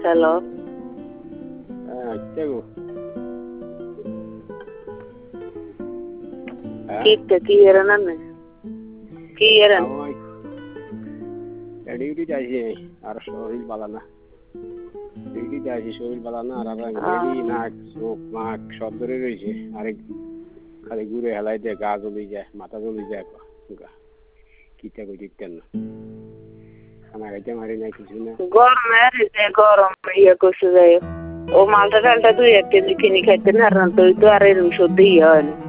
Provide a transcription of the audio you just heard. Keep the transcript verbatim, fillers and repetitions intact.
hello আচ্ছা গো কি কি এর না কি এর ডিউটি যাইছি আর শরীর ভালো না ডিউটি যাইছি শরীর ভালো না আর রেডি নাক চোখ নাক সব ধরে রয়েছে আরেক খালি ঘুরে হেলাই দিয়ে গা জ্বলি যায় মাথা জ্বলি যায় কিটা কই দিতেন না খানা খাইতে মারি নাই কিছু না গরমের গরম ইয়ে করছে যাই ও মালটা টালটা দুই এক কেজি কিনে খাইতে না তুই তো আর এরকম সত্যি হয় না